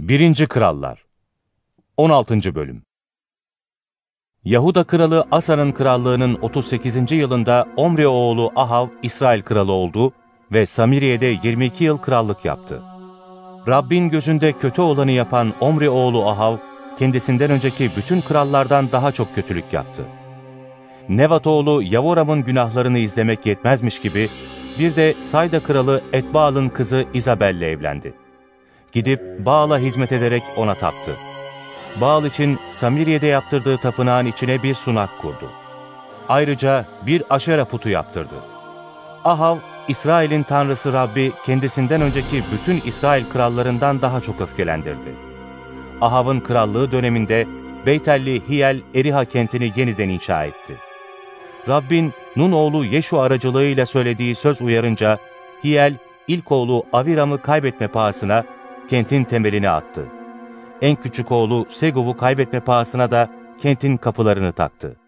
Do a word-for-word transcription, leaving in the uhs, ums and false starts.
Birinci Krallar on altıncı. Bölüm. Yahuda kralı Asa'nın krallığının otuz sekizinci yılında Omri oğlu Ahav İsrail kralı oldu ve Samiriye'de yirmi iki yıl krallık yaptı. Rabbin gözünde kötü olanı yapan Omri oğlu Ahav, kendisinden önceki bütün krallardan daha çok kötülük yaptı. Nevat oğlu Yavoram'ın günahlarını izlemek yetmezmiş gibi, bir de Sayda kralı Etbaal'ın kızı İzabel'le evlendi. Gidip Baal'a hizmet ederek ona taptı. Baal için Samiriye'de yaptırdığı tapınağın içine bir sunak kurdu. Ayrıca bir Aşera putu yaptırdı. Ahav, İsrail'in tanrısı Rabbi kendisinden önceki bütün İsrail krallarından daha çok öfkelendirdi. Ahav'ın krallığı döneminde Beytelli Hiyel Eriha kentini yeniden inşa etti. Rabbin Nun oğlu Yeşu aracılığıyla söylediği söz uyarınca Hiyel ilk oğlu Aviram'ı kaybetme pahasına kentin temelini attı. En küçük oğlu Seguv'u kaybetme pahasına da kentin kapılarını taktı.